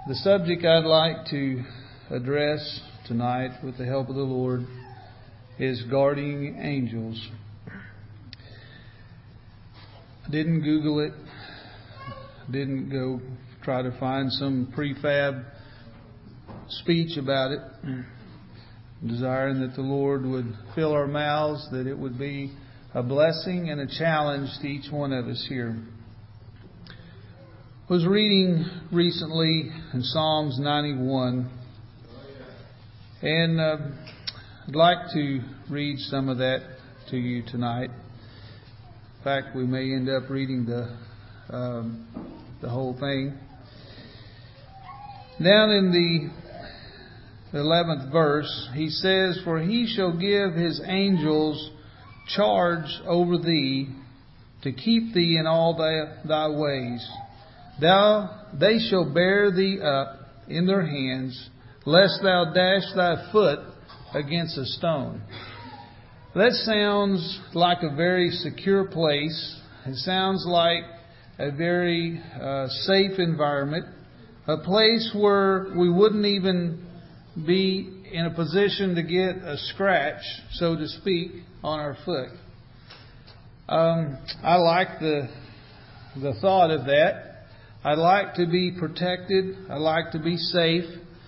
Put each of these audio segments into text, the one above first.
The subject I'd like to address tonight with the help of the Lord is guardian angels. I didn't Google it. Didn't go try to find some prefab speech about it. Desiring that the Lord would fill our mouths, that it would be a blessing and a challenge to each one of us here. I was reading recently in Psalms 91, and I'd like to read some of that to you tonight. In fact, we may end up reading the whole thing. Down in the 11th verse, he says, "For he shall give his angels charge over thee, to keep thee in all thy ways. They shall bear thee up in their hands, lest thou dash thy foot against a stone." That sounds like a very secure place. It sounds like a very safe environment, a place where we wouldn't even be in a position to get a scratch, so to speak, on our foot. I like the thought of that. I like to be protected. I like to be safe.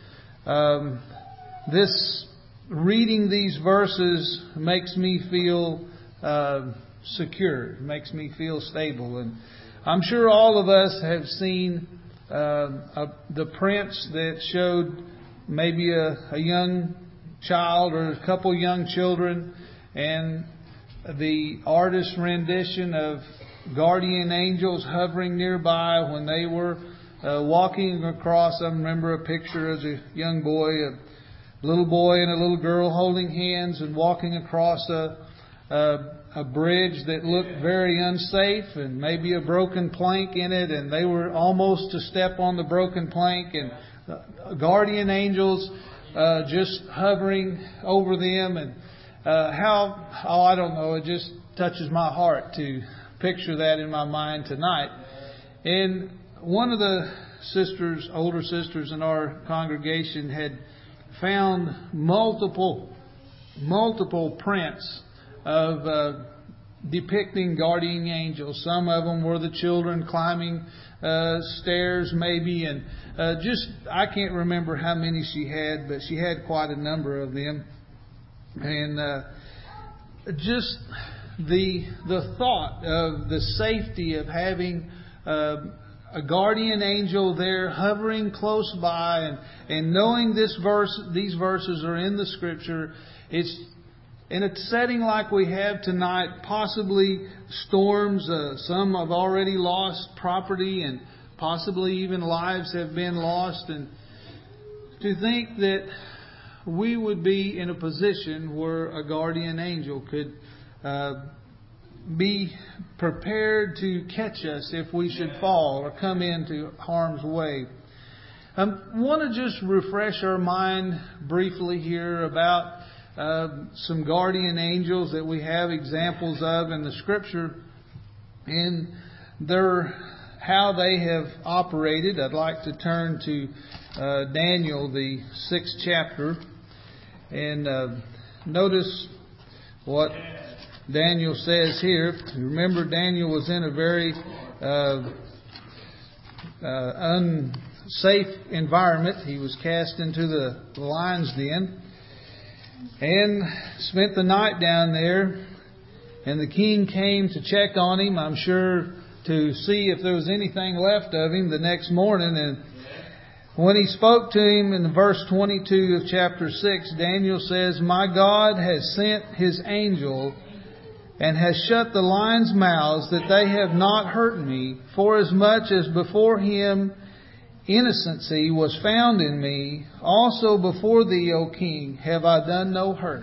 Reading these verses makes me feel secure. It makes me feel stable. And I'm sure all of us have seen the prints that showed maybe a young child or a couple young children, and the artist's rendition of guardian angels hovering nearby when they were walking across. I remember a picture as a young boy, a little boy and a little girl holding hands and walking across a bridge that looked very unsafe and maybe a broken plank in it, and they were almost to step on the broken plank, and guardian angels just hovering over them. And I don't know, it just touches my heart to picture that in my mind tonight. And one of the older sisters in our congregation had found multiple prints of depicting guardian angels. Some of them were the children climbing stairs maybe, and I can't remember how many she had, but she had quite a number of them. And just the thought of the safety of having a guardian angel there hovering close by, and knowing these verses are in the Scripture. It's in a setting like we have tonight, possibly storms. Some have already lost property, and possibly even lives have been lost. And to think that we would be in a position where a guardian angel could be prepared to catch us if we should fall or come into harm's way. I want to just refresh our mind briefly here about some guardian angels that we have examples of in the Scripture, and how they have operated. I'd like to turn to Daniel, the 6th chapter, and notice what Daniel says here. Remember, Daniel was in a very unsafe environment. He was cast into the lion's den and spent the night down there. And the king came to check on him, I'm sure, to see if there was anything left of him the next morning. And when he spoke to him in verse 22 of chapter 6, Daniel says, "My God has sent His angel and has shut the lions' mouths, that they have not hurt me, forasmuch as before Him innocency was found in me. Also before Thee, O King, have I done no hurt."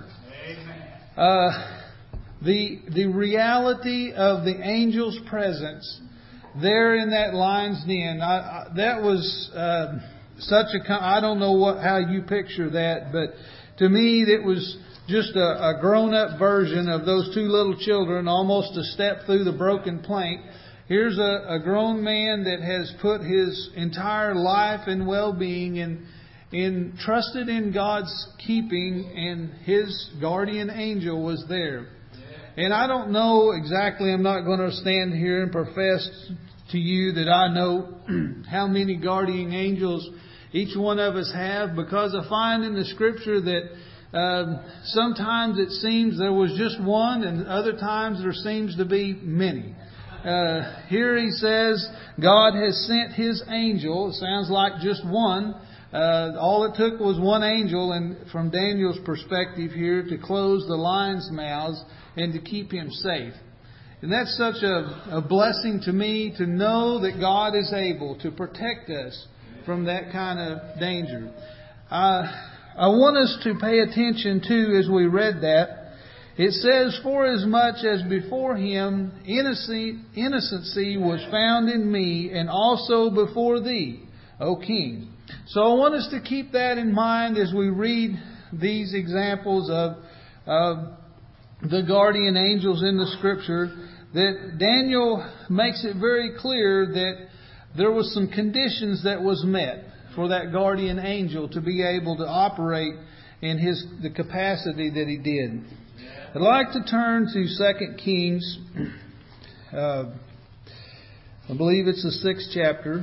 The reality of the angel's presence there in that lion's den, that was I don't know how you picture that, but to me it was just a grown-up version of those two little children, almost a step through the broken plank, Here's a grown man that has put his entire life and well-being in trusted in God's keeping, and his guardian angel was there. And I don't know exactly, I'm not going to stand here and profess to you that I know how many guardian angels each one of us have, because I find in the Scripture that sometimes it seems there was just one, and other times there seems to be many. Here he says God has sent His angel. It sounds like just one. All it took was one angel, and from Daniel's perspective here, to close the lions' mouths and to keep him safe. And that's such a blessing to me to know that God is able to protect us from that kind of danger. I want us to pay attention to, as we read that, it says, "For as much as before Him innocency was found in me, and also before thee, O King." So I want us to keep that in mind as we read these examples of the guardian angels in the Scripture, that Daniel makes it very clear that there was some conditions that was met for that guardian angel to be able to operate in the capacity that he did. I'd like to turn to 2 Kings. I believe it's the 6th chapter.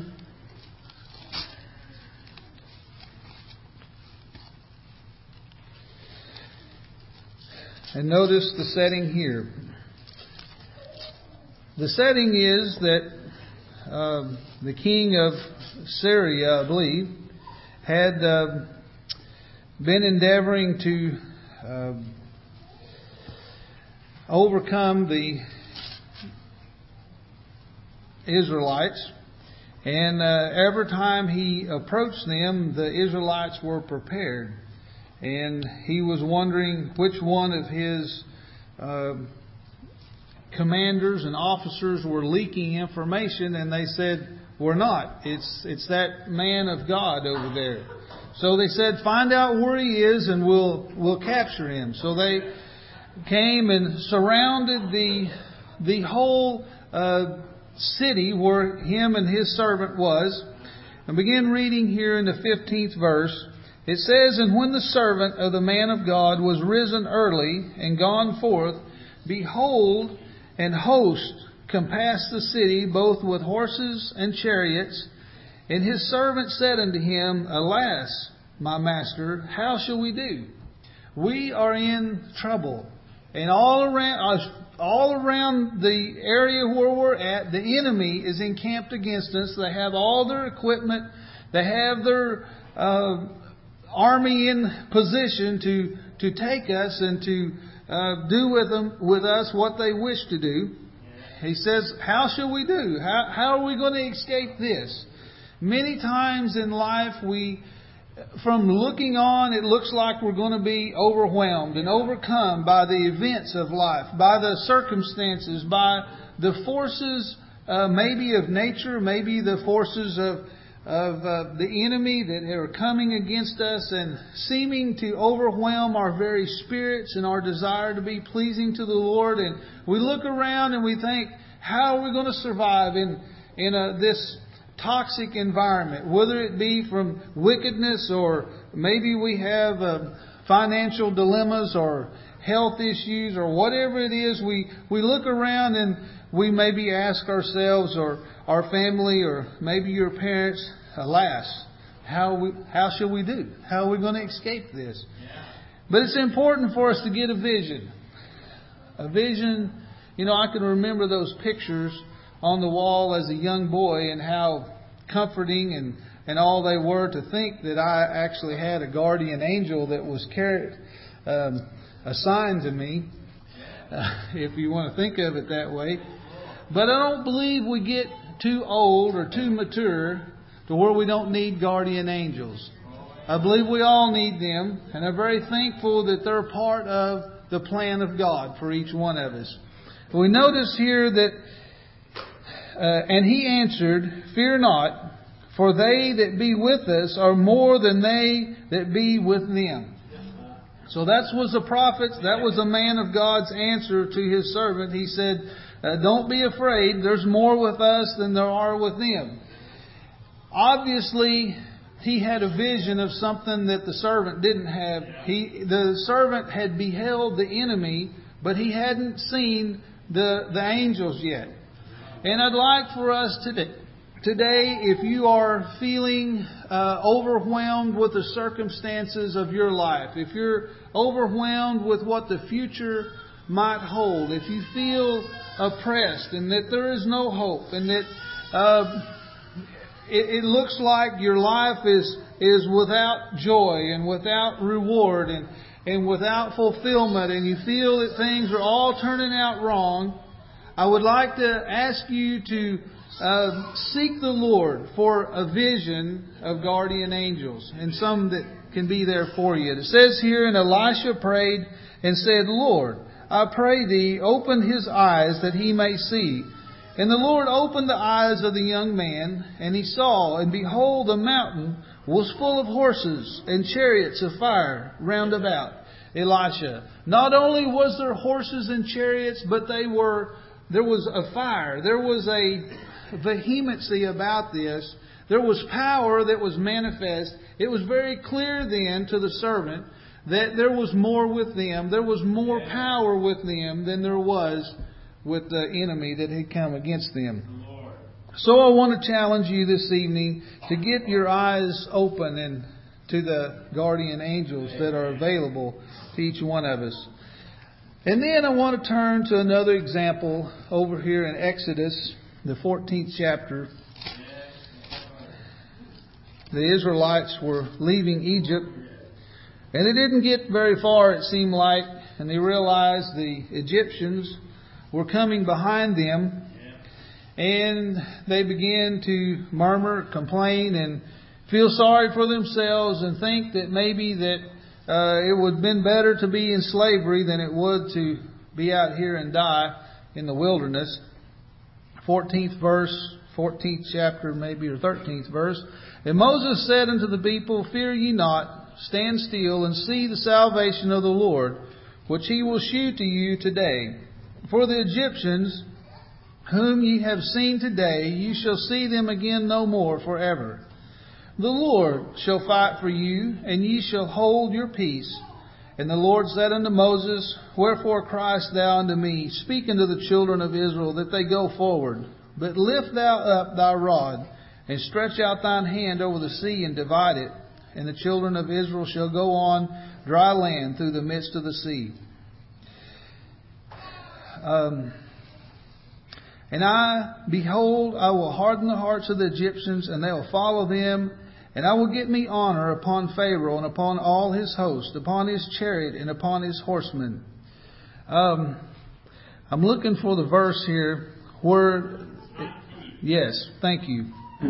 And notice the setting here. The setting is that the king of Syria, I believe, had been endeavoring to overcome the Israelites. And every time he approached them, the Israelites were prepared. And he was wondering which one of his commanders and officers were leaking information, and they said, "We're not. It's that man of God over there." So they said, "Find out where he is, and we'll capture him." So they came and surrounded the whole city where him and his servant was. And begin reading here in the 15th verse. It says, "And when the servant of the man of God was risen early and gone forth, behold, an host compassed the city, both with horses and chariots. And his servant said unto him, Alas, my master, how shall we do? We are in trouble. And all around the area where we're at, the enemy is encamped against us. They have all their equipment. They have their army in position to take us and to do with us what they wish to do." He says, "How shall we do? How are we going to escape this?" Many times in life, from looking on, it looks like we're going to be overwhelmed and overcome by the events of life, by the circumstances, by the forces maybe of nature, maybe the forces of the enemy that are coming against us and seeming to overwhelm our very spirits and our desire to be pleasing to the Lord. And we look around and we think, how are we going to survive in this toxic environment, whether it be from wickedness, or maybe we have financial dilemmas or health issues, or whatever it is. We look around and we maybe ask ourselves, or our family, or maybe your parents, "Alas, how shall we do? How are we going to escape this?" But it's important for us to get a vision. A vision, I can remember those pictures on the wall as a young boy, and how comforting and all they were, to think that I actually had a guardian angel that was assigned to me, if you want to think of it that way. But I don't believe we get too old or too mature to where we don't need guardian angels. I believe we all need them, and I'm very thankful that they're part of the plan of God for each one of us. We notice here that and he answered, "Fear not, for they that be with us are more than they that be with them." So that was the prophet, that was the man of God's answer to his servant. He said, don't be afraid. There's more with us than there are with them. Obviously, he had a vision of something that the servant didn't have. The servant had beheld the enemy, but he hadn't seen the angels yet. And I'd like for us today, if you are feeling overwhelmed with the circumstances of your life, if you're overwhelmed with what the future might hold, if you feel oppressed and that there is no hope and that it looks like your life is without joy and without reward and without fulfillment, and you feel that things are all turning out wrong, I would like to ask you to seek the Lord for a vision of guardian angels and some that can be there for you. It says here, and Elisha prayed and said, Lord, I pray thee, open his eyes that he may see. And the Lord opened the eyes of the young man, and he saw, and behold, the mountain was full of horses and chariots of fire round about Elisha. Not only was there horses and chariots, but there was a fire. There was a vehemency about this. There was power that was manifest. It was very clear then to the servant that there was more with them. There was more power with them than there was with the enemy that had come against them. So I want to challenge you this evening to get your eyes open and to the guardian angels that are available to each one of us. And then I want to turn to another example over here in Exodus, the 14th chapter. The Israelites were leaving Egypt, and they didn't get very far, it seemed like, and they realized the Egyptians were coming behind them, and they began to murmur, complain, and feel sorry for themselves and think that maybe that it would have been better to be in slavery than it would to be out here and die in the wilderness. 14th verse, 14th chapter maybe, or 13th verse. And Moses said unto the people, Fear ye not, stand still and see the salvation of the Lord, which he will shew to you today. For the Egyptians, whom ye have seen today, you shall see them again no more forever. The Lord shall fight for you, and ye shall hold your peace. And the Lord said unto Moses, Wherefore criest thou unto me? Speak unto the children of Israel that they go forward. But lift thou up thy rod, and stretch out thine hand over the sea, and divide it. And the children of Israel shall go on dry land through the midst of the sea. And behold, I will harden the hearts of the Egyptians, and they will follow them. And I will get me honor upon Pharaoh and upon all his host, upon his chariot and upon his horsemen. I'm looking for the verse here where, yes, thank you.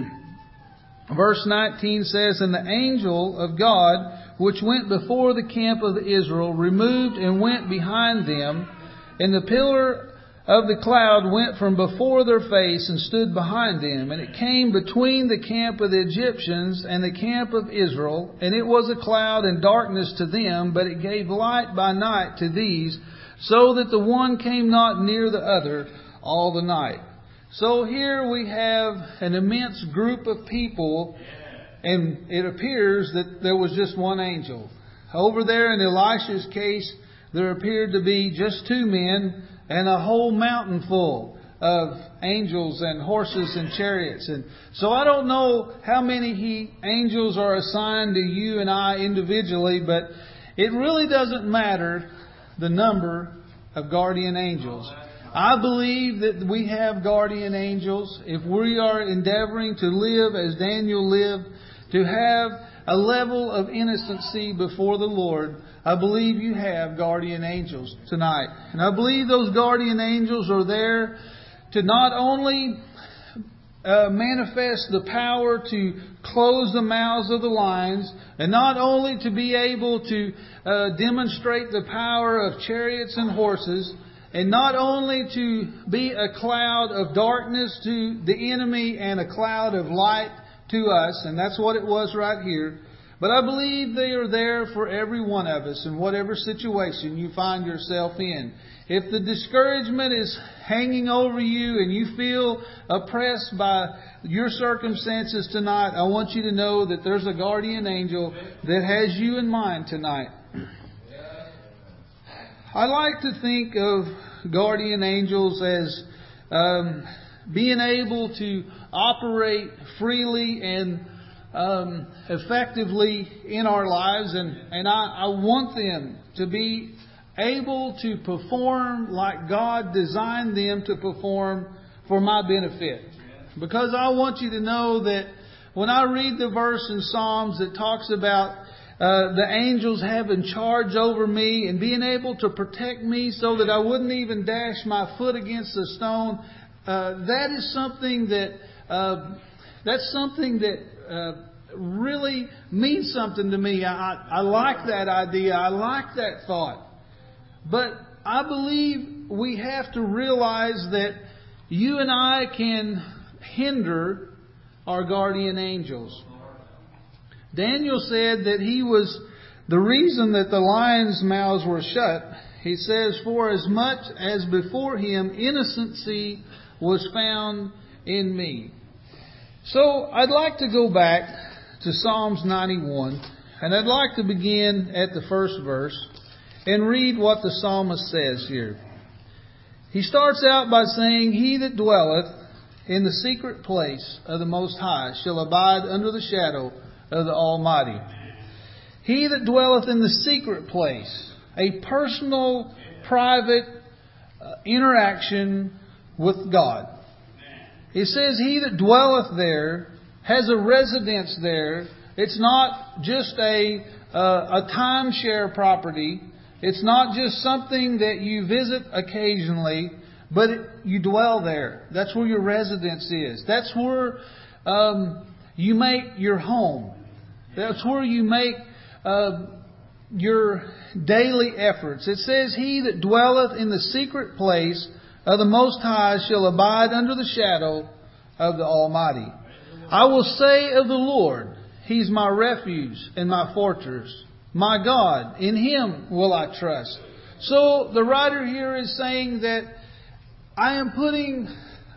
Verse 19 says, And the angel of God, which went before the camp of Israel, removed and went behind them, and the pillar of the cloud went from before their face and stood behind them. And it came between the camp of the Egyptians and the camp of Israel. And it was a cloud and darkness to them, but it gave light by night to these, so that the one came not near the other all the night. So here we have an immense group of people, and it appears that there was just one angel. Over there in Elisha's case, there appeared to be just two men and a whole mountain full of angels and horses and chariots. And so I don't know how many angels are assigned to you and I individually, but it really doesn't matter the number of guardian angels. I believe that we have guardian angels. If we are endeavoring to live as Daniel lived, to have a level of innocency before the Lord, I believe you have guardian angels tonight. And I believe those guardian angels are there to not only manifest the power to close the mouths of the lions, and not only to be able to demonstrate the power of chariots and horses, and not only to be a cloud of darkness to the enemy and a cloud of light to us, and that's what it was right here. But I believe they are there for every one of us in whatever situation you find yourself in. If the discouragement hanging over you and you feel oppressed by your circumstances tonight, I want you to know that there's a guardian angel that has you in mind tonight. I like to think of guardian angels as being able to operate freely and effectively in our lives, and I want them to be able to perform like God designed them to perform for my benefit. Because I want you to know that when I read the verse in Psalms that talks about the angels having charge over me and being able to protect me so that I wouldn't even dash my foot against a stone, that is something that really means something to me. I like that idea. I like that thought. But I believe we have to realize that you and I can hinder our guardian angels. Daniel said that he was the reason that the lions' mouths were shut. He says, for as much as before him innocency was found in me. So I'd like to go back to Psalms 91, and I'd like to begin at the first verse and read what the psalmist says here. He starts out by saying, he that dwelleth in the secret place of the Most High shall abide under the shadow of the Almighty. He that dwelleth in the secret place, a personal, private interaction with God. It says he that dwelleth there has a residence there. It's not just a timeshare property. It's not just something that you visit occasionally, but you dwell there. That's where your residence is. That's where you make your home. That's where you make your daily efforts. It says, he that dwelleth in the secret place of the Most High shall abide under the shadow of the Almighty. I will say of the Lord, He's my refuge and my fortress. My God, in Him will I trust. So the writer here is saying that I am putting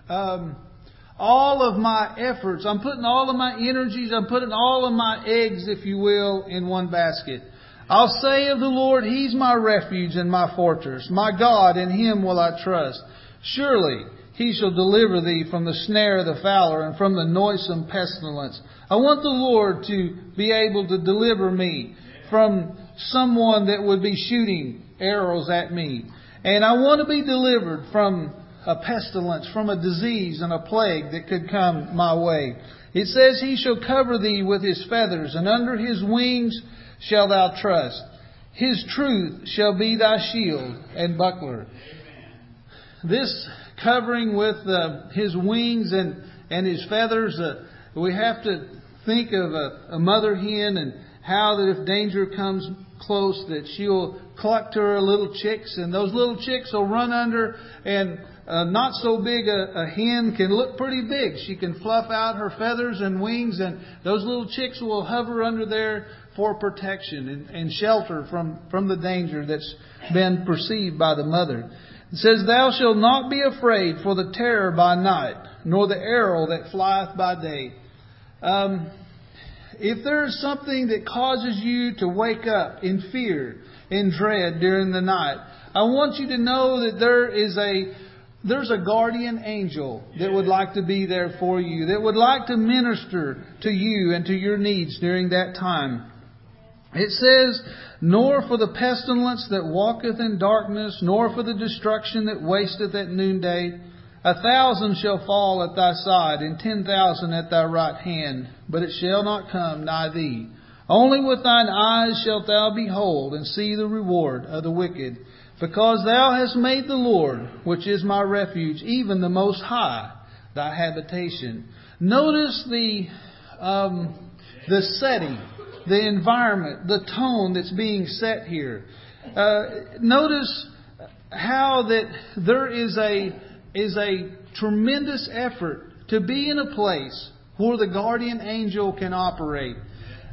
all of my efforts, I'm putting all of my energies, I'm putting all of my eggs, if you will, in one basket. I'll say of the Lord, He's my refuge and my fortress. My God, in Him will I trust. Surely He shall deliver thee from the snare of the fowler and from the noisome pestilence. I want the Lord to be able to deliver me from someone that would be shooting arrows at me. And I want to be delivered from a pestilence, from a disease and a plague that could come my way. It says, He shall cover thee with His feathers, and under His wings shalt thou trust. His truth shall be thy shield and buckler. This covering with His wings and His feathers, we have to think of a mother hen and how that if danger comes close that she'll cluck to her little chicks, and those little chicks will run under, and not so big a hen can look pretty big. She can fluff out her feathers and wings, and those little chicks will hover under there for protection and shelter from the danger that's been perceived by the mother. It says, Thou shalt not be afraid for the terror by night, nor the arrow that flieth by day. If there is something that causes you to wake up in fear, in dread during the night, I want you to know that there's a guardian angel that would like to be there for you, that would like to minister to you and to your needs during that time. It says, Nor for the pestilence that walketh in darkness, nor for the destruction that wasteth at noonday. 1,000 shall fall at thy side, and 10,000 at thy right hand, but it shall not come nigh thee. Only with thine eyes shalt thou behold, and see the reward of the wicked. Because thou hast made the Lord, which is my refuge, even the Most High, thy habitation. Notice the setting, the environment, the tone that's being set here. Notice how that there is a tremendous effort to be in a place where the guardian angel can operate.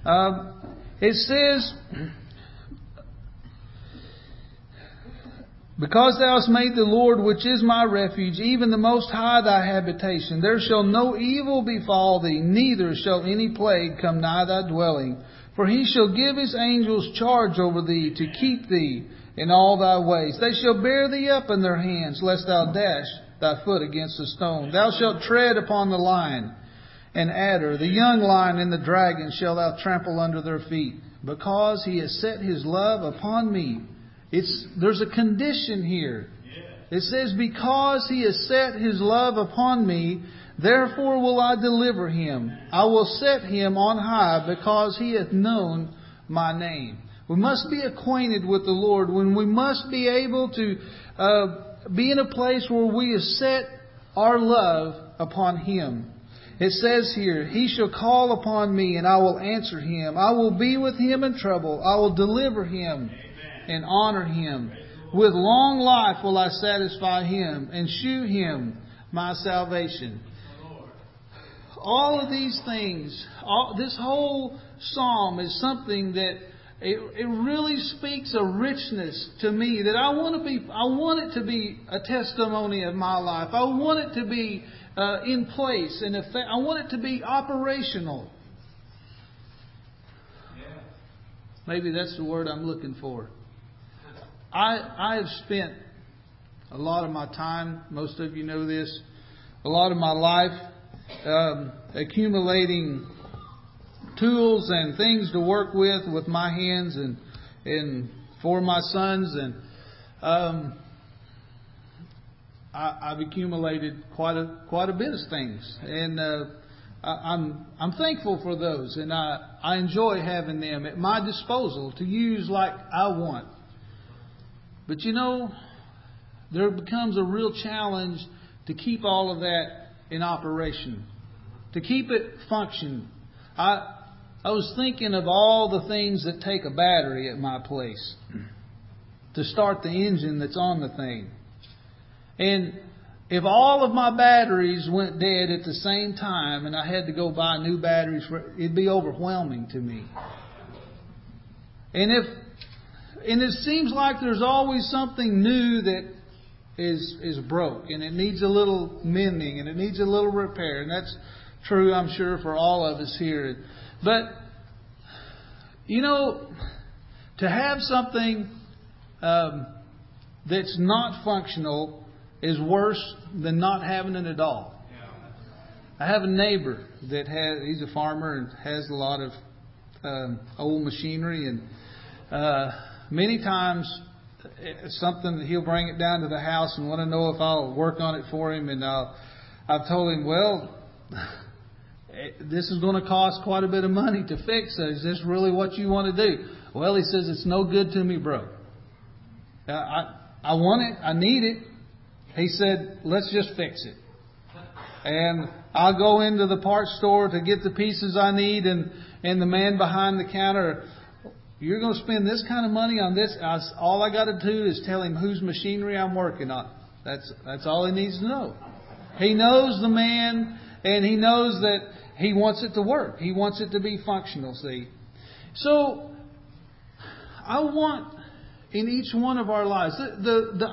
It says, Because thou hast made the Lord, which is my refuge, even the Most High thy habitation, there shall no evil befall thee, neither shall any plague come nigh thy dwelling. For he shall give his angels charge over thee, to keep thee in all thy ways. They shall bear thee up in their hands, lest thou dash thy foot against a stone. Thou shalt tread upon the lion and adder, the young lion and the dragon shall thou trample under their feet. Because he has set his love upon me. There's a condition here. It says, because he has set his love upon me, therefore will I deliver him. I will set him on high, because he hath known my name. We must be acquainted with the Lord. When we must be able to be in a place where we have set our love upon him. It says here, he shall call upon me, and I will answer him. I will be with him in trouble. I will deliver him and honor him. With long life will I satisfy him and shew him my salvation. All of these things, this whole psalm is something that it really speaks a richness to me that I want it to be a testimony of my life. I want it to be in place and I want it to be operational. Maybe that's the word I'm looking for. I have spent a lot of my time, most of you know this, a lot of my life accumulating tools and things to work with my hands and for my sons, and I've accumulated quite a bit of things, and I'm thankful for those, and I enjoy having them at my disposal to use like I want. But there becomes a real challenge to keep all of that in operation, to keep it functioning. I was thinking of all the things that take a battery at my place to start the engine that's on the thing. And if all of my batteries went dead at the same time and I had to go buy new batteries, it'd be overwhelming to me. And it seems like there's always something new that is broke, and it needs a little mending, and it needs a little repair. And that's true, I'm sure, for all of us here. But, to have something that's not functional is worse than not having it at all. I have a neighbor he's a farmer and has a lot of old machinery, and many times it's something that he'll bring it down to the house and want to know if I'll work on it for him. And I've told him, well, this is going to cost quite a bit of money to fix it. Is this really what you want to do? Well, he says, it's no good to me, bro. I want it. I need it. He said, let's just fix it. And I'll go into the parts store to get the pieces I need, and the man behind the counter, you're going to spend this kind of money on this? All I got to do is tell him whose machinery I'm working on. That's all he needs to know. He knows the man, and he knows that he wants it to work. He wants it to be functional, see. So, I want in each one of our lives, the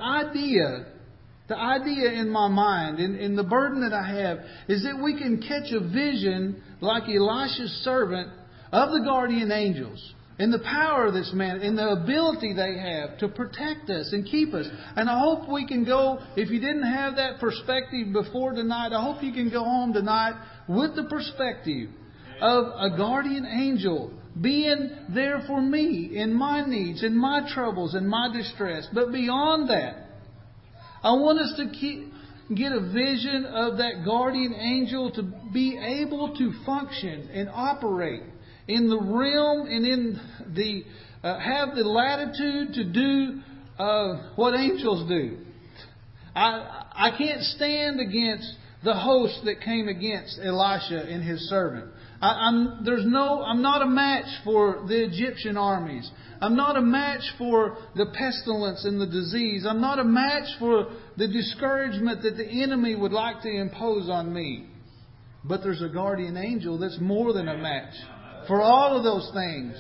idea in my mind, and the burden that I have, is that we can catch a vision like Elisha's servant of the guardian angels. And the power of this man, and the ability they have to protect us and keep us. And I hope we can go, if you didn't have that perspective before tonight, I hope you can go home tonight with the perspective of a guardian angel being there for me in my needs, in my troubles, in my distress. But beyond that, I want us to get a vision of that guardian angel to be able to function and operate in the realm and in the have the latitude to do what angels do. I can't stand against the host that came against Elisha and his servant. I'm not a match for the Egyptian armies. I'm not a match for the pestilence and the disease. I'm not a match for the discouragement that the enemy would like to impose on me. But there's a guardian angel that's more than a match for all of those things.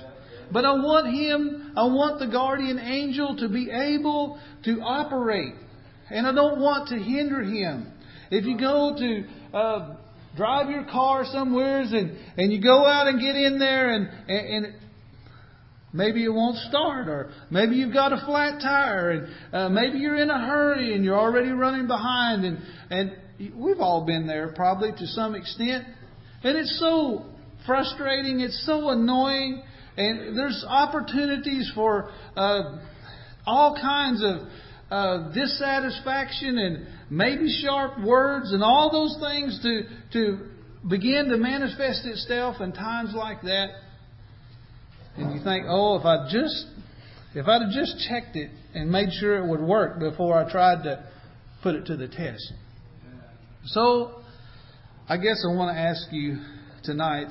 But I want the guardian angel to be able to operate. And I don't want to hinder Him. If you go to drive your car somewhere and you go out and get in there and maybe it won't start, or maybe you've got a flat tire, and maybe you're in a hurry and you're already running behind, and we've all been there probably to some extent, and it's so frustrating, it's so annoying, and there's opportunities for all kinds of dissatisfaction and maybe sharp words and all those things to begin to manifest itself in times like that. And you think, oh, if I'd have just checked it and made sure it would work before I tried to put it to the test. So, I guess I want to ask you tonight,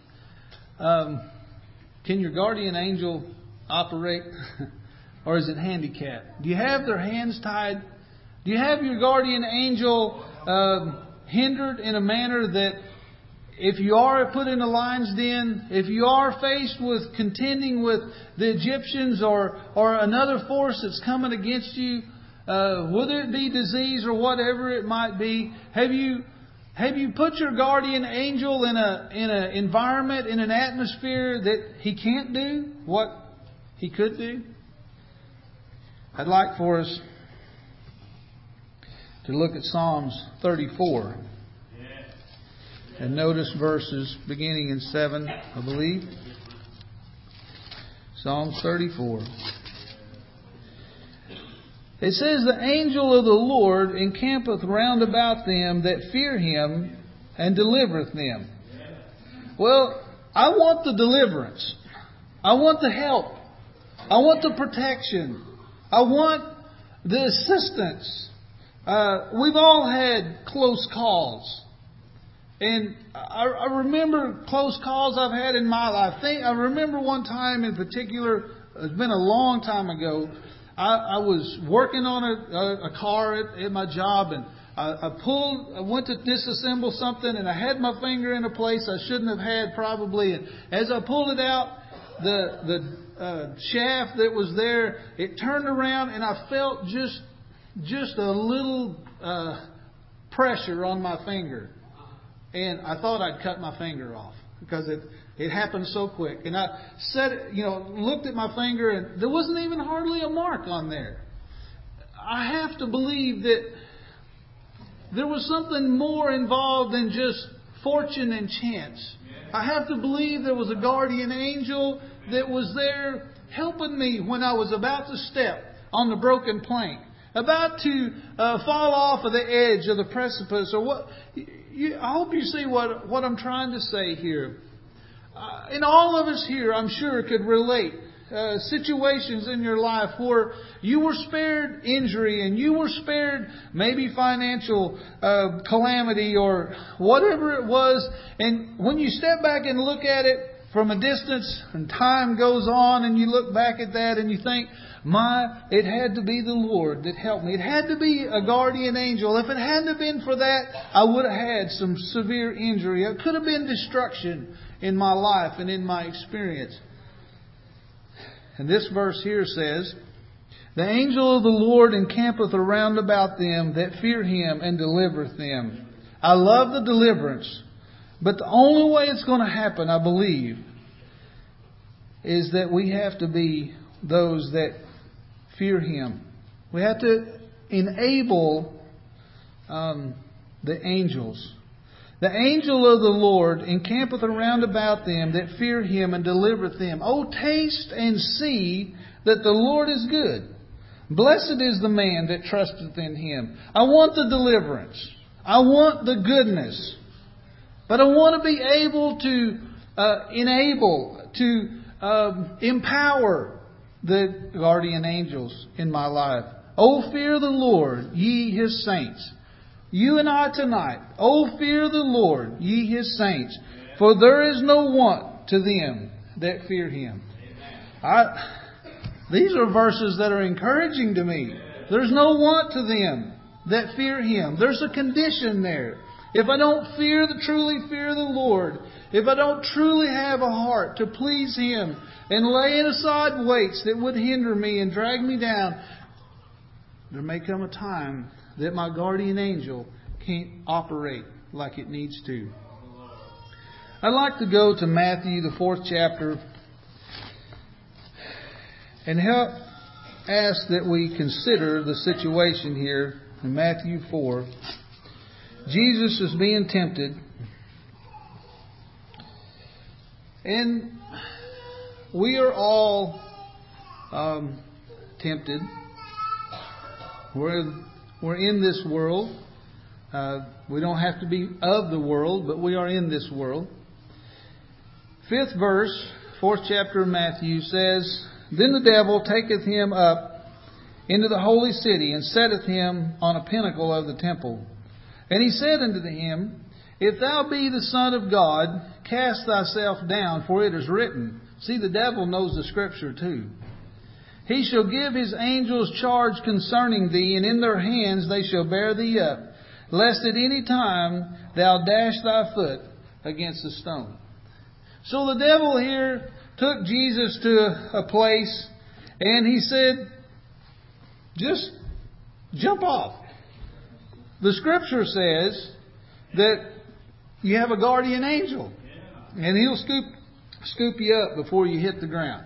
can your guardian angel operate? Or is it handicapped? Do you have their hands tied? Do you have your guardian angel hindered in a manner that if you are put in a lion's den, if you are faced with contending with the Egyptians or another force that's coming against you, whether it be disease or whatever it might be, have you put your guardian angel in an environment, in an atmosphere that he can't do what he could do? I'd like for us to look at Psalms 34. And notice verses beginning in 7, I believe. Psalms 34. It says, "The angel of the Lord encampeth round about them that fear Him, and delivereth them." Well, I want the deliverance. I want the help. I want the protection. I want the assistance. We've all had close calls. And I remember close calls I've had in my life. I remember one time in particular, it's been a long time ago, I was working on a car at my job, and I went to disassemble something, and I had my finger in a place I shouldn't have had probably. And as I pulled it out, the shaft that was there, it turned around, and I felt just a little pressure on my finger. And I thought I'd cut my finger off because it happened so quick. And I looked at my finger, and there wasn't even hardly a mark on there. I have to believe that there was something more involved than just fortune and chance. I have to believe there was a guardian angel that was there helping me when I was about to step on the broken plank, about to fall off of the edge of the precipice, or what. I hope you see what I'm trying to say here. And all of us here, I'm sure, could relate situations in your life where you were spared injury and you were spared maybe financial calamity or whatever it was. And when you step back and look at it from a distance and time goes on and you look back at that and you think, it had to be the Lord that helped me. It had to be a guardian angel. If it hadn't been for that, I would have had some severe injury. It could have been destruction in my life and in my experience. And this verse here says, "The angel of the Lord encampeth around about them that fear Him, and delivereth them." I love the deliverance. But the only way it's going to happen, I believe, is that we have to be those that fear Him. We have to enable the angels. "The angel of the Lord encampeth around about them that fear Him, and delivereth them. Oh, taste and see that the Lord is good. Blessed is the man that trusteth in Him." I want the deliverance. I want the goodness. But I want to be able to empower the guardian angels in my life. "Oh, fear the Lord, ye His saints." You and I tonight. "Oh, fear the Lord, ye His saints, for there is no want to them that fear Him." These are verses that are encouraging to me. There's no want to them that fear Him. There's a condition there. If I don't truly fear the Lord, if I don't truly have a heart to please Him and laying aside weights that would hinder me and drag me down, there may come a time that my guardian angel can't operate like it needs to. I'd like to go to Matthew, the 4th chapter, and ask that we consider the situation here in Matthew 4. Jesus is being tempted. And we are all tempted. We're in this world. We don't have to be of the world, but we are in this world. 5th verse, 4th chapter of Matthew says, Then the devil taketh him up into the holy city, and setteth him on a pinnacle of the temple. And he said unto him, If thou be the Son of God, cast thyself down, for it is written. See, the devil knows the Scripture too. He shall give his angels charge concerning thee, and in their hands they shall bear thee up, lest at any time thou dash thy foot against a stone. So the devil here took Jesus to a place, and he said, just jump off. The Scripture says that you have a guardian angel, and he'll scoop you up before you hit the ground.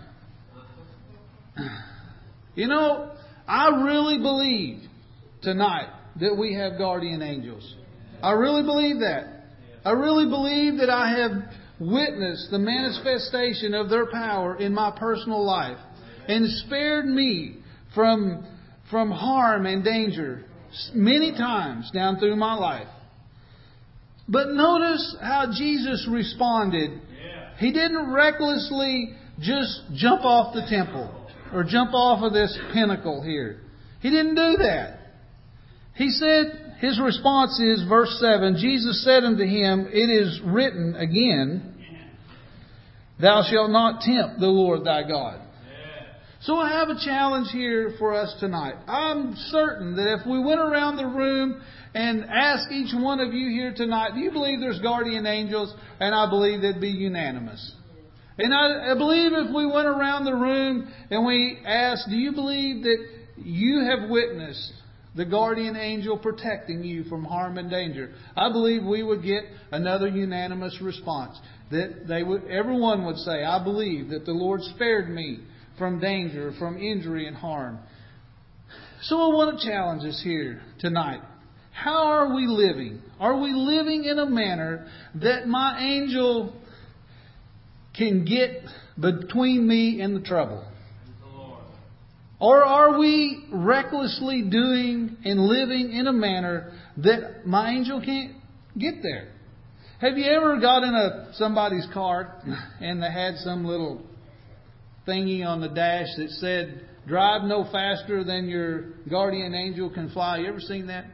You know, I really believe tonight that we have guardian angels. I really believe that. I really believe that I have witnessed the manifestation of their power in my personal life and spared me from harm and danger many times down through my life. But notice how Jesus responded. He didn't recklessly just jump off the temple or jump off of this pinnacle here. He didn't do that. He said, his response is, verse 7, Jesus said unto him, It is written again, Thou shalt not tempt the Lord thy God. So I have a challenge here for us tonight. I'm certain that if we went around the room and asked each one of you here tonight, do you believe there's guardian angels? And I believe they'd be unanimous. And I believe if we went around the room and we asked, do you believe that you have witnessed the guardian angel protecting you from harm and danger? I believe we would get another unanimous response. That everyone would say, I believe that the Lord spared me from danger, from injury and harm. So I want to challenge us here tonight. How are we living? Are we living in a manner that my angel can get between me and the trouble? Or are we recklessly doing and living in a manner that my angel can't get there? Have you ever got in somebody's car and they had some little thingy on the dash that said, drive no faster than your guardian angel can fly? You ever seen that?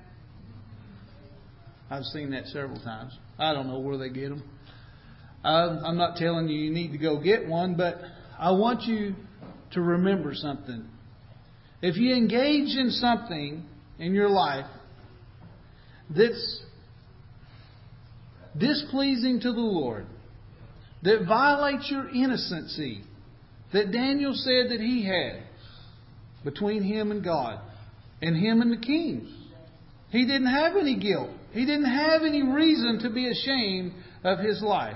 I've seen that several times. I don't know where they get them. I'm not telling you need to go get one, but I want you to remember something. If you engage in something in your life that's displeasing to the Lord, that violates your innocency, that Daniel said that he had between him and God and him and the king. He didn't have any guilt. He didn't have any reason to be ashamed of his life.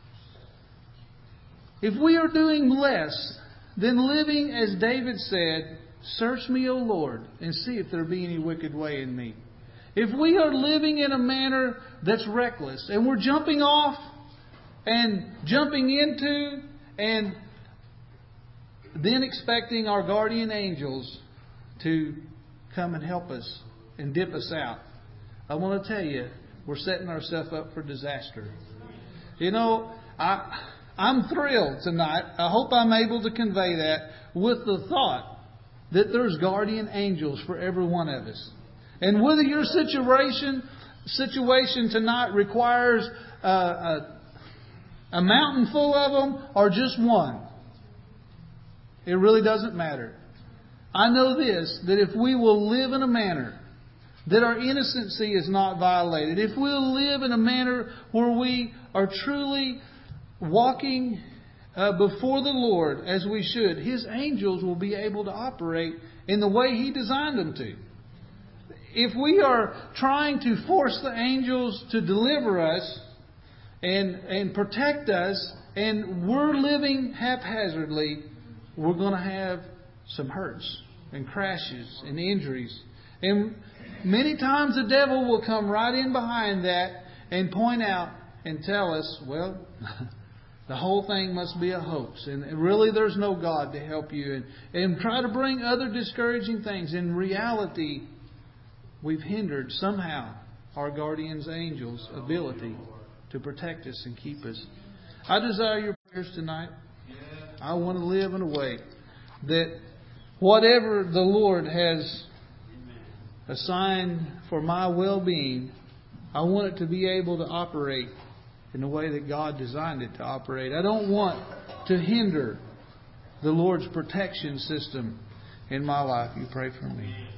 If we are doing less than living as David said, search me, O Lord, and see if there be any wicked way in me. If we are living in a manner that's reckless and we're jumping off and jumping into and then expecting our guardian angels to come and help us and dip us out, I want to tell you, we're setting ourselves up for disaster. You know, I'm thrilled tonight. I hope I'm able to convey that with the thought that there's guardian angels for every one of us. And whether your situation tonight requires a mountain full of them or just one, it really doesn't matter. I know this, that if we will live in a manner that our innocency is not violated, if we'll live in a manner where we are truly walking before the Lord as we should, His angels will be able to operate in the way He designed them to. If we are trying to force the angels to deliver us and protect us, and we're living haphazardly, we're going to have some hurts and crashes and injuries. And many times the devil will come right in behind that and point out and tell us, well, the whole thing must be a hoax. And really there's no God to help you. And try to bring other discouraging things. In reality, we've hindered somehow our guardian's angels' ability to protect us and keep us. I desire your prayers tonight. I want to live in a way that whatever the Lord has assigned for my well-being, I want it to be able to operate in the way that God designed it to operate. I don't want to hinder the Lord's protection system in my life. You pray for me.